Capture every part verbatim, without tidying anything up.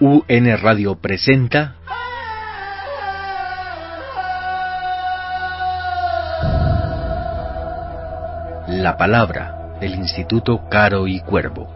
U N Radio presenta La Palabra del Instituto Caro y Cuervo.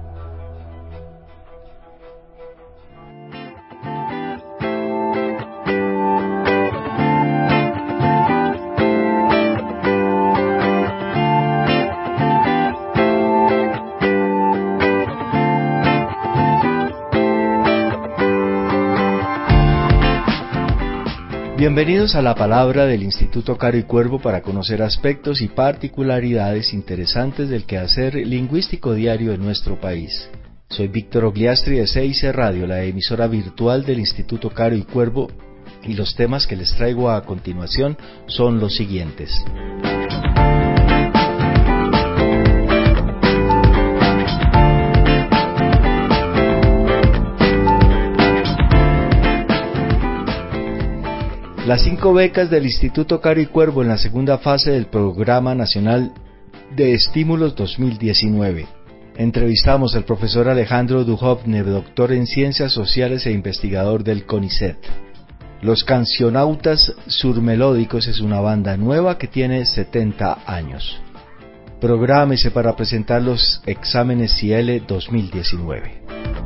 Bienvenidos a La Palabra del Instituto Caro y Cuervo para conocer aspectos y particularidades interesantes del quehacer lingüístico diario en nuestro país. Soy Víctor Ogliastri de C I C Radio, la emisora virtual del Instituto Caro y Cuervo, y los temas que les traigo a continuación son los siguientes. Las cinco becas del Instituto Caro y Cuervo en la segunda fase del Programa Nacional de Estímulos dos mil diecinueve. Entrevistamos al profesor Alejandro Duhovne, doctor en Ciencias Sociales e investigador del CONICET. Los Cancionautas Surmelódicos es una banda nueva que tiene setenta años. Prográmese para presentar los exámenes CIELE dos mil diecinueve.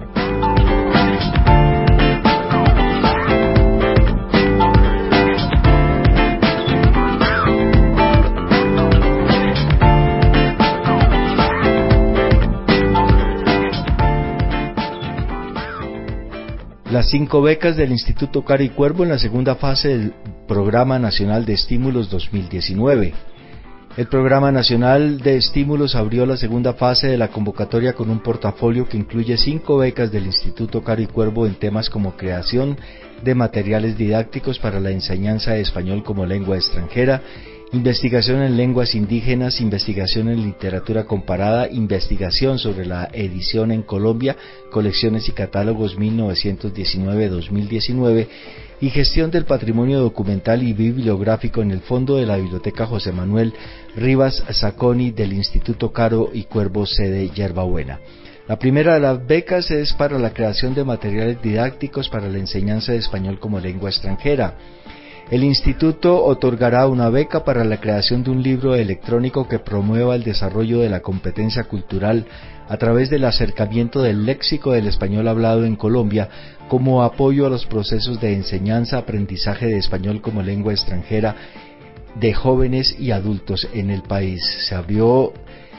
Las cinco becas del Instituto Caro y Cuervo en la segunda fase del Programa Nacional de Estímulos dos mil diecinueve. El Programa Nacional de Estímulos abrió la segunda fase de la convocatoria con un portafolio que incluye cinco becas del Instituto Caro y Cuervo en temas como creación de materiales didácticos para la enseñanza de español como lengua extranjera, investigación en lenguas indígenas, investigación en literatura comparada, investigación sobre la edición en Colombia, colecciones y catálogos mil novecientos diecinueve a dos mil diecinueve y gestión del patrimonio documental y bibliográfico en el fondo de la Biblioteca José Manuel Rivas Zacconi del Instituto Caro y Cuervo, sede Yerbabuena. La primera de las becas es para la creación de materiales didácticos para la enseñanza de español como lengua extranjera. El instituto otorgará una beca para la creación de un libro electrónico que promueva el desarrollo de la competencia cultural a través del acercamiento del léxico del español hablado en Colombia como apoyo a los procesos de enseñanza-aprendizaje de español como lengua extranjera de jóvenes y adultos en el país. Se abrió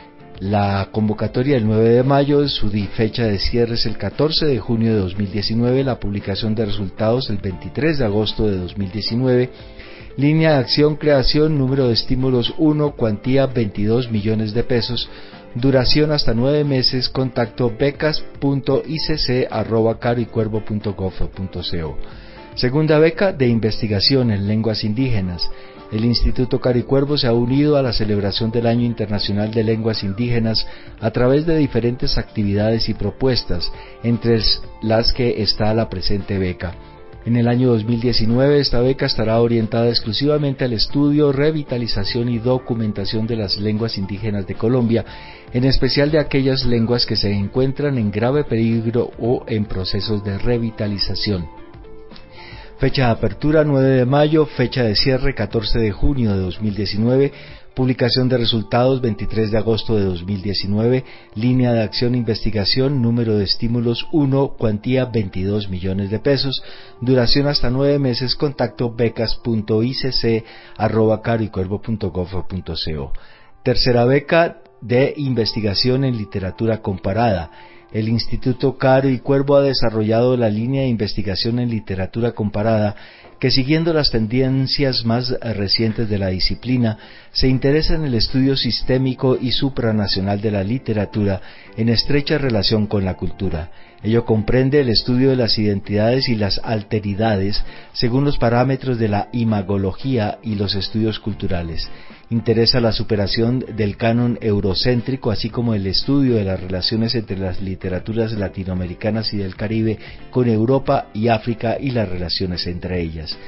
la convocatoria el nueve de mayo, su fecha de cierre es el catorce de junio de dos mil diecinueve, la publicación de resultados el veintitrés de agosto de dos mil diecinueve, línea de acción, creación, número de estímulos uno, cuantía veintidós millones de pesos, duración hasta nueve meses, contacto becas punto i c c arroba caro y cuervo punto gob punto co. Segunda beca de investigación en lenguas indígenas. El Instituto Caro y Cuervo se ha unido a la celebración del Año Internacional de Lenguas Indígenas a través de diferentes actividades y propuestas, entre las que está la presente beca. En el año dos mil diecinueve esta beca estará orientada exclusivamente al estudio, revitalización y documentación de las lenguas indígenas de Colombia, en especial de aquellas lenguas que se encuentran en grave peligro o en procesos de revitalización. Fecha de apertura nueve de mayo, fecha de cierre catorce de junio de dos mil diecinueve, publicación de resultados veintitrés de agosto de dos mil diecinueve, línea de acción investigación, número de estímulos uno, cuantía veintidós millones de pesos, duración hasta nueve meses, contacto becas punto i c c arroba caro y cuervo punto gob punto co. Tercera beca de investigación en literatura comparada. El Instituto Caro y Cuervo ha desarrollado la línea de investigación en literatura comparada que, siguiendo las tendencias más recientes de la disciplina, se interesa en el estudio sistémico y supranacional de la literatura en estrecha relación con la cultura. Ello comprende el estudio de las identidades y las alteridades según los parámetros de la imagología y los estudios culturales. Interesa la superación del canon eurocéntrico, así como el estudio de las relaciones entre las literaturas latinoamericanas y del Caribe con Europa y África y las relaciones entre ellas.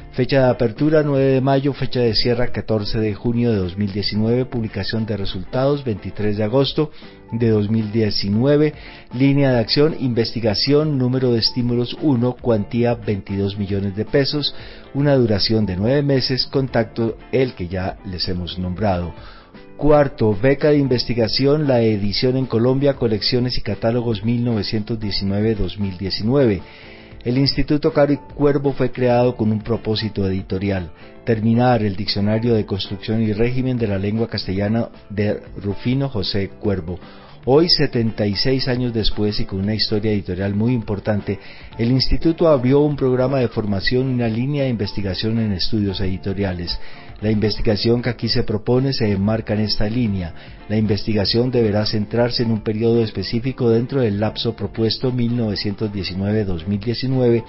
Fecha de apertura nueve de mayo, fecha de cierre catorce de junio de dos mil diecinueve, publicación de resultados veintitrés de agosto de dos mil diecinueve, línea de acción, investigación, número de estímulos uno, cuantía veintidós millones de pesos, una duración de nueve meses, contacto el que ya les hemos nombrado. Cuarto, beca de investigación, la edición en Colombia, colecciones y catálogos mil novecientos diecinueve a dos mil diecinueve. El Instituto Caro y Cuervo fue creado con un propósito editorial: terminar el Diccionario de Construcción y Régimen de la Lengua Castellana de Rufino José Cuervo. Hoy, setenta y seis años después y con una historia editorial muy importante, el Instituto abrió un programa de formación y una línea de investigación en estudios editoriales. La investigación que aquí se propone se enmarca en esta línea. La investigación deberá centrarse en un periodo específico dentro del lapso propuesto mil novecientos diecinueve a dos mil diecinueve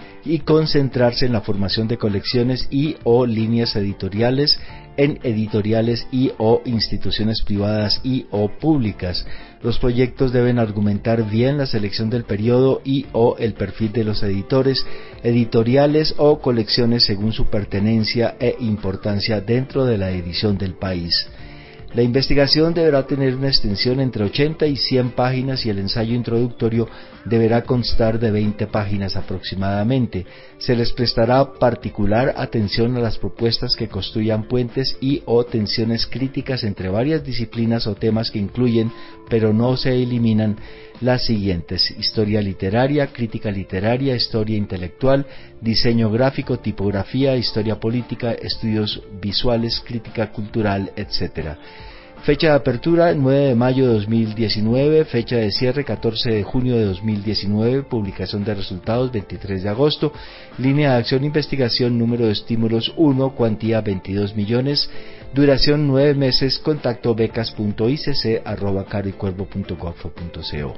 y concentrarse en la formación de colecciones y o líneas editoriales en editoriales y o instituciones privadas y o públicas. Los proyectos deben argumentar bien la selección del periodo y o el perfil de los editores, editoriales o colecciones según su pertenencia e importancia dentro de la edición del país. La investigación deberá tener una extensión entre ochenta y cien páginas y el ensayo introductorio deberá constar de veinte páginas aproximadamente. Se les prestará particular atención a las propuestas que construyan puentes y o tensiones críticas entre varias disciplinas o temas que incluyen, pero no se eliminan, las siguientes: historia literaria, crítica literaria, historia intelectual, diseño gráfico, tipografía, historia política, estudios visuales, crítica cultural, etcétera. Fecha de apertura nueve de mayo de dos mil diecinueve, fecha de cierre catorce de junio de dos mil diecinueve, publicación de resultados veintitrés de agosto, línea de acción investigación, número de estímulos uno, cuantía veintidós millones, duración nueve meses, contacto becas punto i c c arroba caro y cuervo punto gob punto co.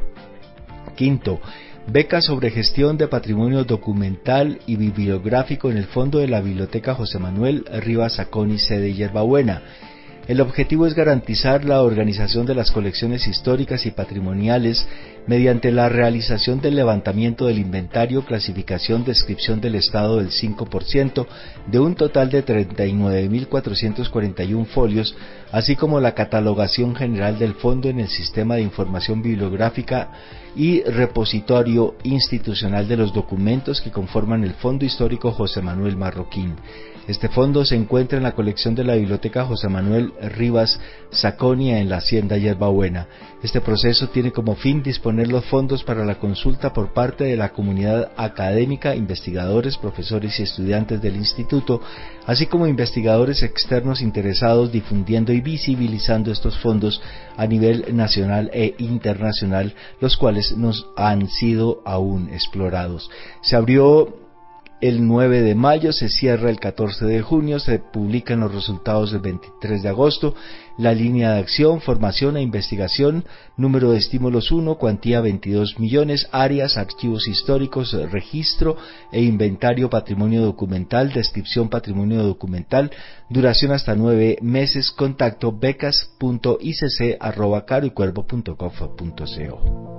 Quinto, beca sobre gestión de patrimonio documental y bibliográfico en el fondo de la Biblioteca José Manuel Rivas Zacconi, sede Hierbabuena. El objetivo es garantizar la organización de las colecciones históricas y patrimoniales mediante la realización del levantamiento del inventario, clasificación, descripción del estado del cinco por ciento de un total de treinta y nueve mil cuatrocientos cuarenta y uno folios, así como la catalogación general del fondo en el sistema de información bibliográfica y repositorio institucional de los documentos que conforman el Fondo Histórico José Manuel Marroquín. Este fondo se encuentra en la colección de la Biblioteca José Manuel Rivas Zacconi en la Hacienda Hierbabuena. Este proceso tiene como fin disponer los fondos para la consulta por parte de la comunidad académica, investigadores, profesores y estudiantes del instituto, así como investigadores externos interesados, difundiendo y visibilizando estos fondos a nivel nacional e internacional, los cuales nos han sido aún explorados. Se abrió el nueve de mayo, se cierra el catorce de junio, se publican los resultados el veintitrés de agosto, la línea de acción, formación e investigación, número de estímulos uno, cuantía veintidós millones, áreas, archivos históricos, registro e inventario, patrimonio documental, descripción patrimonio documental, duración hasta nueve meses, contacto becas punto i c c arroba caro y cuervo punto gob punto co.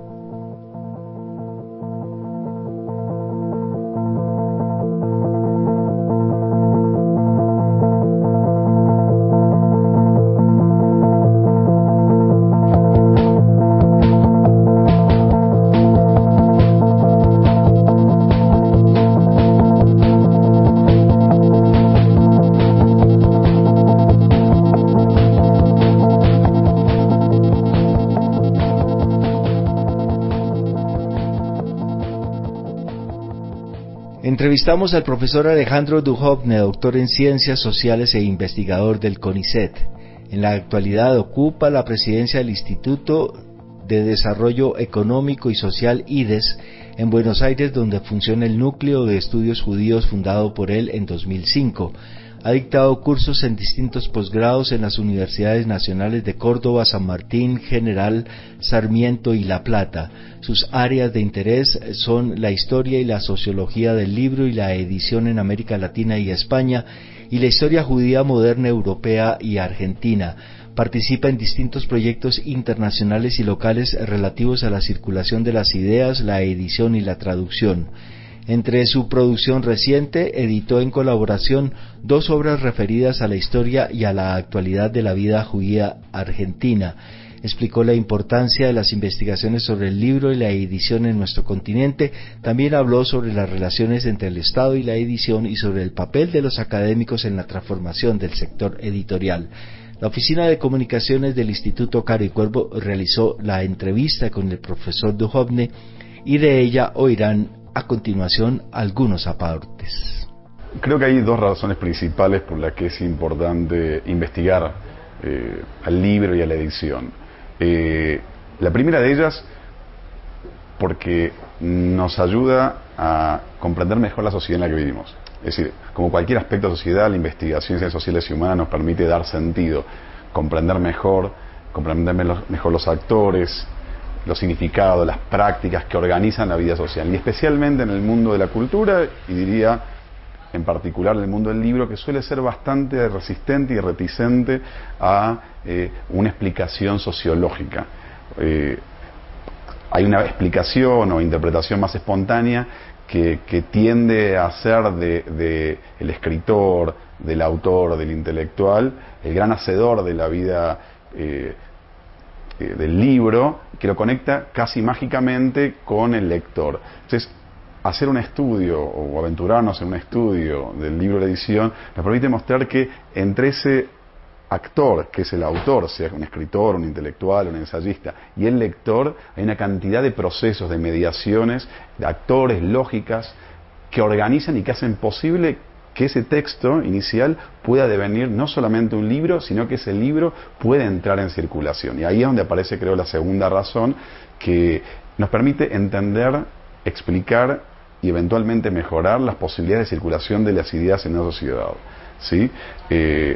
Entrevistamos al profesor Alejandro Duhovne, doctor en Ciencias Sociales e investigador del CONICET. En la actualidad ocupa la presidencia del Instituto de Desarrollo Económico y Social I D E S en Buenos Aires, donde funciona el Núcleo de Estudios Judíos fundado por él en dos mil cinco. Ha dictado cursos en distintos posgrados en las Universidades Nacionales de Córdoba, San Martín, General Sarmiento y La Plata. Sus áreas de interés son la historia y la sociología del libro y la edición en América Latina y España, y la historia judía moderna europea y argentina. Participa en distintos proyectos internacionales y locales relativos a la circulación de las ideas, la edición y la traducción. Entre su producción reciente, editó en colaboración dos obras referidas a la historia y a la actualidad de la vida judía argentina. Explicó la importancia de las investigaciones sobre el libro y la edición en nuestro continente. También habló sobre las relaciones entre el Estado y la edición y sobre el papel de los académicos en la transformación del sector editorial. La Oficina de Comunicaciones del Instituto Caro y Cuervo realizó la entrevista con el profesor Duhovne y de ella oirán a continuación algunos aportes. Creo que hay dos razones principales por las que es importante investigar eh, al libro y a la edición. Eh, la primera de ellas, porque nos ayuda a comprender mejor la sociedad en la que vivimos. Es decir, como cualquier aspecto de sociedad, la investigación en ciencias sociales y humanas nos permite dar sentido, comprender mejor, comprender mejor los actores, los significados, las prácticas que organizan la vida social, y especialmente en el mundo de la cultura, y diría en particular en el mundo del libro, que suele ser bastante resistente y reticente a eh, una explicación sociológica. Eh, hay una explicación o interpretación más espontánea que, que tiende a ser de, de el escritor, del autor, del intelectual, el gran hacedor de la vida eh, eh, del libro, que lo conecta casi mágicamente con el lector. Entonces, hacer un estudio o aventurarnos en un estudio del libro de edición nos permite mostrar que entre ese actor, que es el autor, sea un escritor, un intelectual, un ensayista, y el lector, hay una cantidad de procesos, de mediaciones, de actores, lógicas, que organizan y que hacen posible que ese texto inicial pueda devenir no solamente un libro, sino que ese libro puede entrar en circulación. Y ahí es donde aparece, creo, la segunda razón, que nos permite entender, explicar y eventualmente mejorar las posibilidades de circulación de las ideas en una sociedad. ¿Sí? Eh,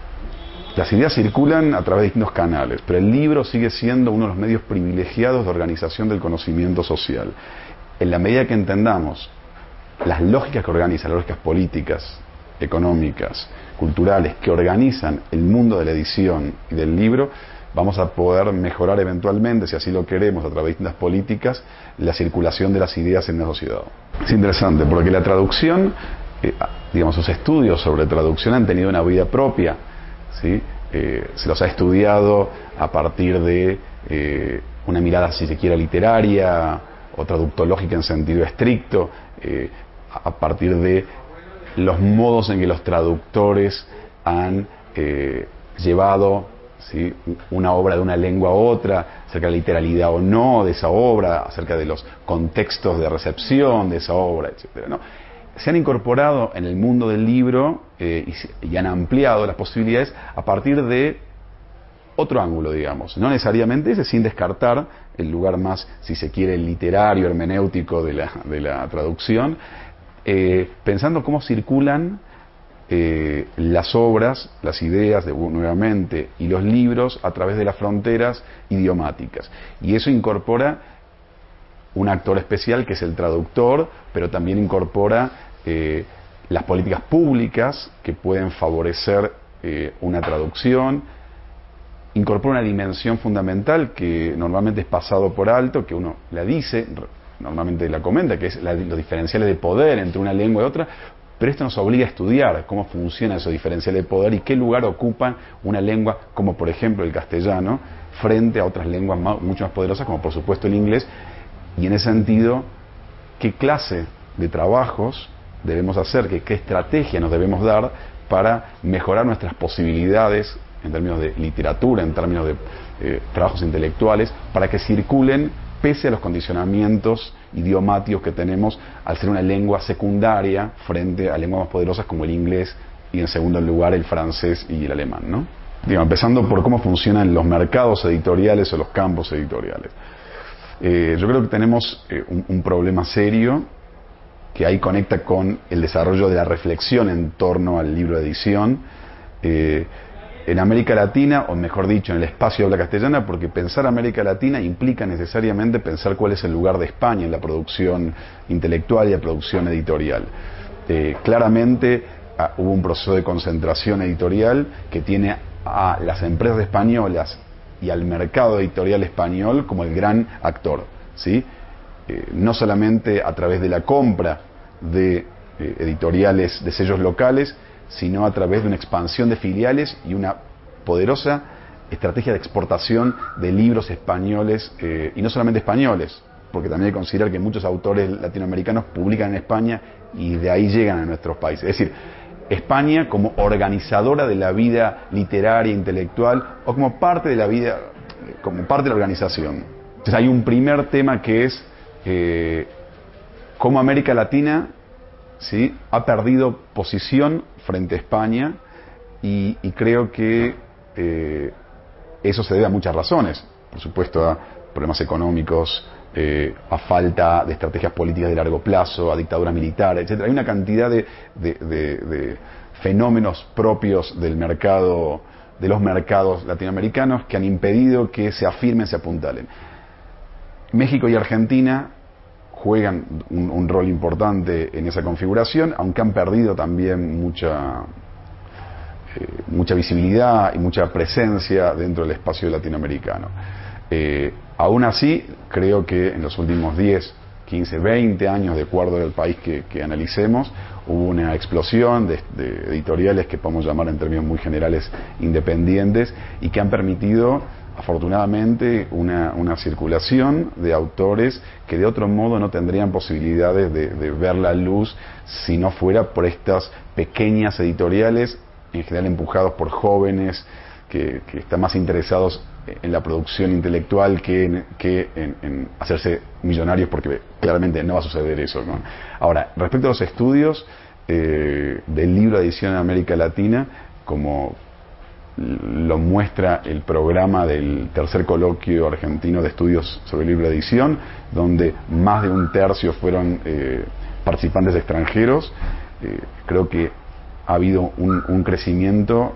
las ideas circulan a través de distintos canales, pero el libro sigue siendo uno de los medios privilegiados de organización del conocimiento social. En la medida que entendamos las lógicas que organizan, las lógicas políticas, económicas, culturales, que organizan el mundo de la edición y del libro, vamos a poder mejorar eventualmente, si así lo queremos, a través de distintas políticas, la circulación de las ideas en la sociedad. Es interesante, porque la traducción, eh, digamos, los estudios sobre traducción han tenido una vida propia, ¿sí? Eh, se los ha estudiado a partir de eh, una mirada, si se quiere, literaria o traductológica en sentido estricto, eh, a partir de los modos en que los traductores han eh, llevado, ¿sí?, una obra de una lengua a otra, acerca de la literalidad o no de esa obra, acerca de los contextos de recepción de esa obra, etcétera, ¿no? Se han incorporado en el mundo del libro eh, y, y han ampliado las posibilidades a partir de otro ángulo, digamos, no necesariamente ese, sin descartar el lugar más, si se quiere, literario, hermenéutico de la, de la traducción, eh, pensando cómo circulan Eh, las obras, las ideas, de, nuevamente, y los libros a través de las fronteras idiomáticas. Y eso incorpora un actor especial que es el traductor, pero también incorpora eh, las políticas públicas que pueden favorecer eh, una traducción, incorpora una dimensión fundamental que normalmente es pasado por alto, que uno la dice, normalmente la comenta, que es la, los diferenciales de poder entre una lengua y otra. Pero esto nos obliga a estudiar cómo funciona esos diferenciales de poder y qué lugar ocupan una lengua como por ejemplo el castellano frente a otras lenguas más, mucho más poderosas como por supuesto el inglés, y en ese sentido qué clase de trabajos debemos hacer, qué, qué estrategia nos debemos dar para mejorar nuestras posibilidades en términos de literatura, en términos de eh, trabajos intelectuales, para que circulen pese a los condicionamientos idiomáticos que tenemos al ser una lengua secundaria frente a lenguas más poderosas como el inglés y en segundo lugar el francés y el alemán, ¿no? Digo, empezando por cómo funcionan los mercados editoriales o los campos editoriales. Eh, yo creo que tenemos eh, un, un problema serio que ahí conecta con el desarrollo de la reflexión en torno al libro de edición. Eh, En América Latina, o mejor dicho, en el espacio de habla castellana, porque pensar América Latina implica necesariamente pensar cuál es el lugar de España en la producción intelectual y la producción editorial. Eh, claramente ah, hubo un proceso de concentración editorial que tiene a las empresas españolas y al mercado editorial español como el gran actor, ¿sí? Eh, no solamente a través de la compra de eh, editoriales, de sellos locales, sino a través de una expansión de filiales y una poderosa estrategia de exportación de libros españoles, eh, y no solamente españoles, porque también hay que considerar que muchos autores latinoamericanos publican en España y de ahí llegan a nuestros países. Es decir, España como organizadora de la vida literaria, intelectual, o como parte de la vida, como parte de la organización. Entonces hay un primer tema que es eh, cómo América Latina, ¿sí?, ha perdido posición frente a España, y, y creo que eh, eso se debe a muchas razones. Por supuesto, a problemas económicos, eh, a falta de estrategias políticas de largo plazo, a dictadura militar, etcétera. Hay una cantidad de, de, de, de fenómenos propios del mercado, de los mercados latinoamericanos, que han impedido que se afirmen, se apuntalen. México y Argentina juegan un, un rol importante en esa configuración, aunque han perdido también mucha, eh, mucha visibilidad y mucha presencia dentro del espacio latinoamericano. Eh, aún así, creo que en los últimos diez, quince, veinte años, de acuerdo al país que, que analicemos, hubo una explosión de, de editoriales que podemos llamar en términos muy generales independientes, y que han permitido, afortunadamente, una, una circulación de autores que de otro modo no tendrían posibilidades de, de ver la luz si no fuera por estas pequeñas editoriales, en general empujados por jóvenes que, que están más interesados en la producción intelectual que en, que en, en hacerse millonarios, porque claramente no va a suceder eso, ¿no? Ahora, respecto a los estudios eh, del libro de edición en América Latina, como lo muestra el programa del tercer coloquio argentino de estudios sobre el libro de edición, donde más de un tercio fueron eh, participantes extranjeros, eh, creo que ha habido un, un crecimiento,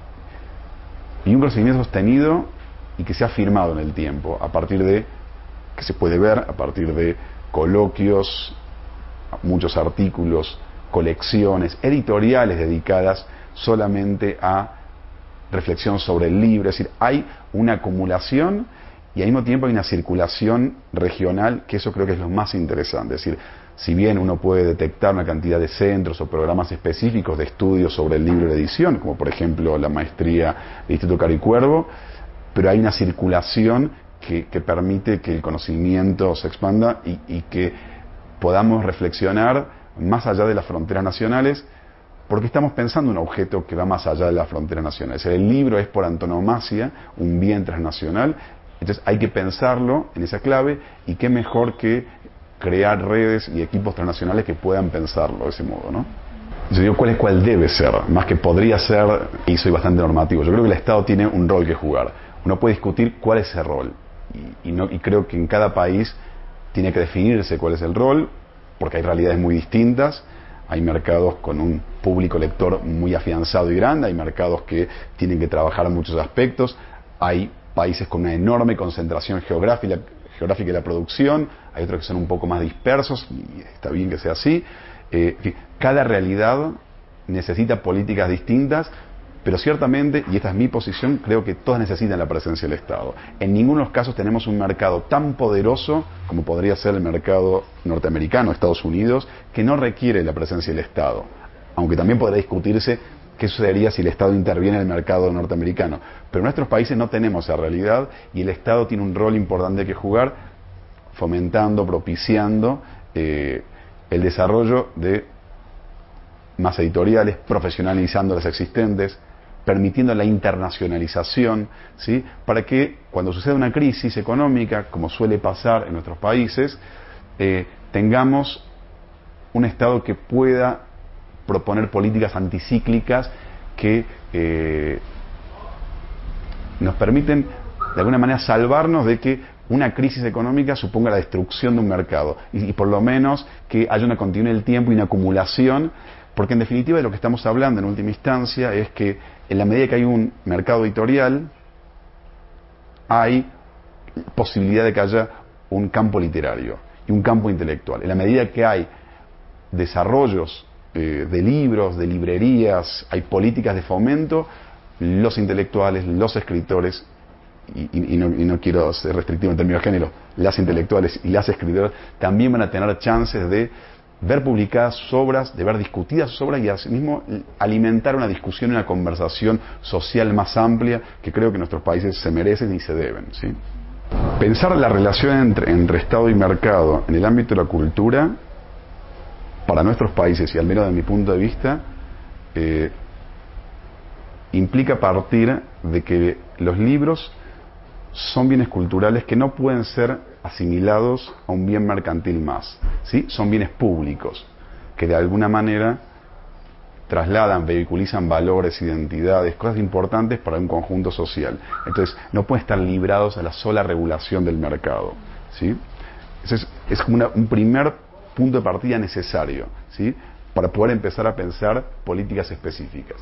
y un crecimiento sostenido y que se ha firmado en el tiempo, a partir de, que se puede ver, a partir de coloquios, muchos artículos, colecciones, editoriales dedicadas solamente a reflexión sobre el libro. Es decir, hay una acumulación y al mismo tiempo hay una circulación regional, que eso creo que es lo más interesante. Es decir, si bien uno puede detectar una cantidad de centros o programas específicos de estudios sobre el libro de edición, como por ejemplo la maestría del Instituto Caro y Cuervo, pero hay una circulación que, que permite que el conocimiento se expanda y, y que podamos reflexionar más allá de las fronteras nacionales, porque estamos pensando en un objeto que va más allá de las fronteras nacionales. El libro es por antonomasia un bien transnacional, entonces hay que pensarlo en esa clave, y qué mejor que crear redes y equipos transnacionales que puedan pensarlo de ese modo, ¿no? Yo digo, ¿cuál es cuál debe ser? Más que podría ser, y soy bastante normativo. Yo creo que el Estado tiene un rol que jugar. Uno puede discutir cuál es ese rol, y, y, no, y creo que en cada país tiene que definirse cuál es el rol, porque hay realidades muy distintas. Hay mercados con un público lector muy afianzado y grande, hay mercados que tienen que trabajar en muchos aspectos, hay países con una enorme concentración geográfica, geográfica de la producción, hay otros que son un poco más dispersos, y está bien que sea así. Eh, en fin, cada realidad necesita políticas distintas, pero ciertamente, y esta es mi posición, creo que todas necesitan la presencia del Estado. En ninguno de los casos tenemos un mercado tan poderoso como podría ser el mercado norteamericano, Estados Unidos, que no requiere la presencia del Estado. Aunque también podrá discutirse qué sucedería si el Estado interviene en el mercado norteamericano. Pero en nuestros países no tenemos esa realidad, y el Estado tiene un rol importante que jugar, fomentando, propiciando eh, el desarrollo de más editoriales, profesionalizando las existentes, permitiendo la internacionalización, ¿sí?, para que cuando suceda una crisis económica, como suele pasar en nuestros países, eh, tengamos un Estado que pueda proponer políticas anticíclicas que eh, nos permiten de alguna manera salvarnos de que una crisis económica suponga la destrucción de un mercado, y, y por lo menos que haya una continuidad del tiempo y una acumulación, porque en definitiva de lo que estamos hablando en última instancia es que en la medida que hay un mercado editorial, hay posibilidad de que haya un campo literario y un campo intelectual. En la medida que hay desarrollos eh, de libros, de librerías, hay políticas de fomento, los intelectuales, los escritores, y, y, y, no, y no quiero ser restrictivo en términos de género, las intelectuales y las escritoras también van a tener chances de ver publicadas sus obras, de ver discutidas sus obras y asimismo alimentar una discusión y una conversación social más amplia que creo que nuestros países se merecen y se deben, ¿sí? Pensar la relación entre, entre Estado y mercado en el ámbito de la cultura, para nuestros países, y al menos de mi punto de vista, eh, implica partir de que los libros son bienes culturales que no pueden ser asimilados a un bien mercantil más, ¿sí? Son bienes públicos que de alguna manera trasladan, vehiculizan valores, identidades, cosas importantes para un conjunto social. Entonces, no pueden estar librados a la sola regulación del mercado, ¿sí? Ese es, es como una, un primer punto de partida necesario, ¿sí? Para poder empezar a pensar políticas específicas.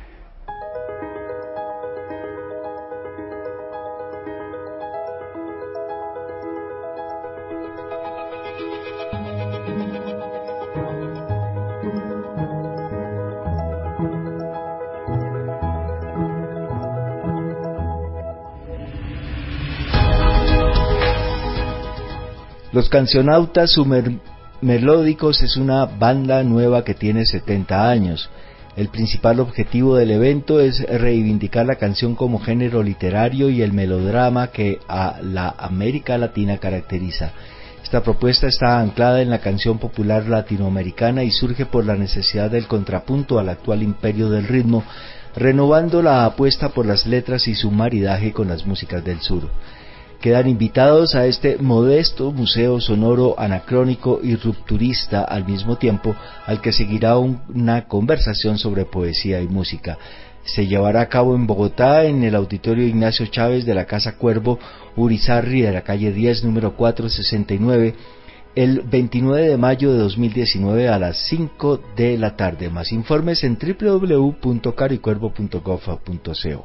Los Cancionautas Submelódicos es una banda nueva que tiene setenta años. El principal objetivo del evento es reivindicar la canción como género literario y el melodrama que a la América Latina caracteriza. Esta propuesta está anclada en la canción popular latinoamericana y surge por la necesidad del contrapunto al actual imperio del ritmo, renovando la apuesta por las letras y su maridaje con las músicas del sur. Quedan invitados a este modesto museo sonoro anacrónico y rupturista al mismo tiempo, al que seguirá un, una conversación sobre poesía y música. Se llevará a cabo en Bogotá, en el Auditorio Ignacio Chávez de la Casa Cuervo, Urizarry, de la calle diez, número cuatrocientos sesenta y nueve, el veintinueve de mayo de dos mil diecinueve a las cinco de la tarde. Más informes en doble u doble u doble u punto caricuervo punto gob punto co.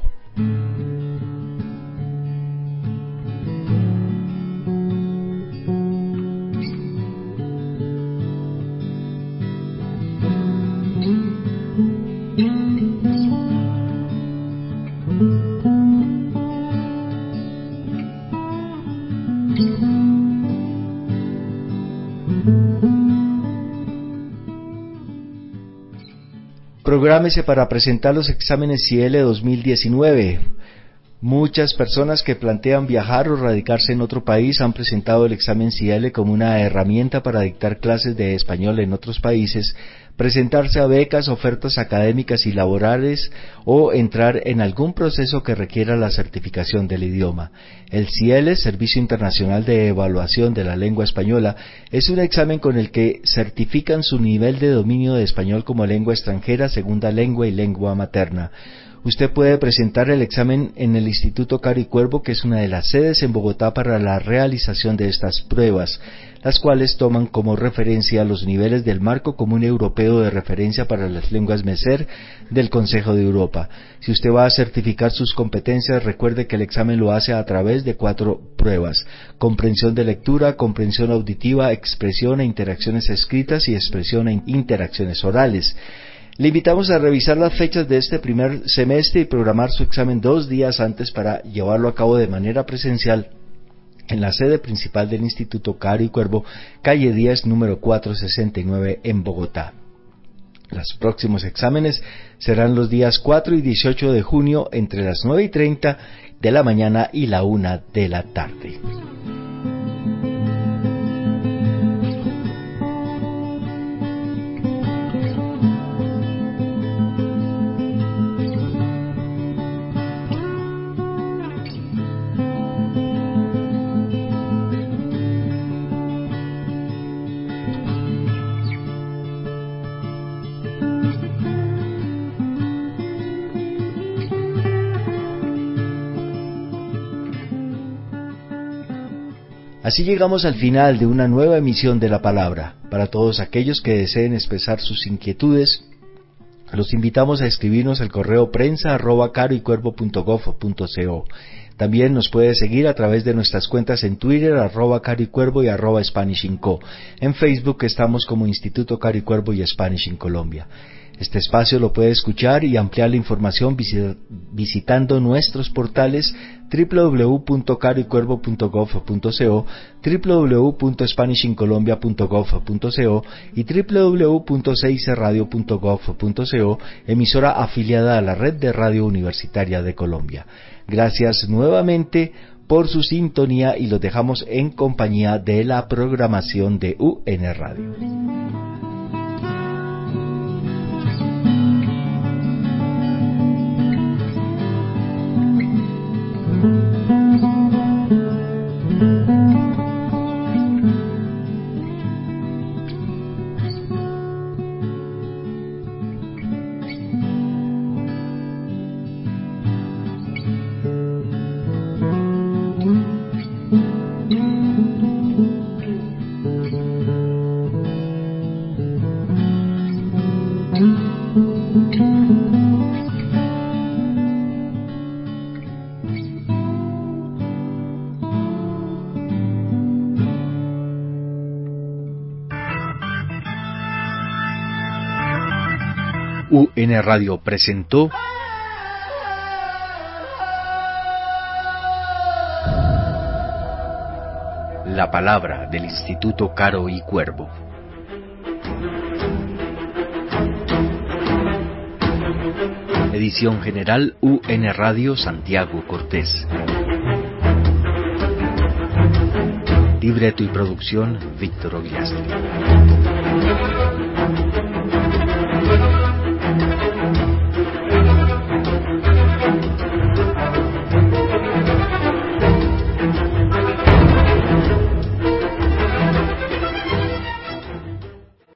Prográmese para presentar los exámenes C I E L E dos mil diecinueve. Muchas personas que plantean viajar o radicarse en otro país han presentado el examen C I E L E como una herramienta para dictar clases de español en otros países, presentarse a becas, ofertas académicas y laborales o entrar en algún proceso que requiera la certificación del idioma. El C I E L E, Servicio Internacional de Evaluación de la Lengua Española, es un examen con el que certifican su nivel de dominio de español como lengua extranjera, segunda lengua y lengua materna. Usted puede presentar el examen en el Instituto Caro y Cuervo, que es una de las sedes en Bogotá para la realización de estas pruebas, las cuales toman como referencia los niveles del Marco Común Europeo de Referencia para las Lenguas M E S E R del Consejo de Europa. Si usted va a certificar sus competencias, recuerde que el examen lo hace a través de cuatro pruebas: comprensión de lectura, comprensión auditiva, expresión e interacciones escritas y expresión e interacciones orales. Le invitamos a revisar las fechas de este primer semestre y programar su examen dos días antes para llevarlo a cabo de manera presencial en la sede principal del Instituto Caro y Cuervo, calle diez, número cuatrocientos sesenta y nueve, en Bogotá. Los próximos exámenes serán los días cuatro y dieciocho de junio entre las nueve y treinta de la mañana y la una de la tarde. Así llegamos al final de una nueva emisión de La Palabra. Para todos aquellos que deseen expresar sus inquietudes, los invitamos a escribirnos al correo prensa arroba caroycuervo punto gob punto co. También nos puede seguir a través de nuestras cuentas en Twitter, arroba caroycuervo y arroba Spanish in Co. En Facebook estamos como Instituto Caro y Cuervo y Spanish in Colombia. Este espacio lo puede escuchar y ampliar la información visitando nuestros portales doble u doble u doble u punto caro y cuervo punto gov punto co, doble u doble u doble u punto spanish in colombia punto gov punto co y doble u doble u doble u punto c i c radio punto gov punto co, emisora afiliada a la Red de Radio Universitaria de Colombia. Gracias nuevamente por su sintonía y los dejamos en compañía de la programación de U N Radio. U N Radio presentó La Palabra del Instituto Caro y Cuervo. Edición general U N Radio Santiago Cortés. Libreto y producción Víctor Ogliastri.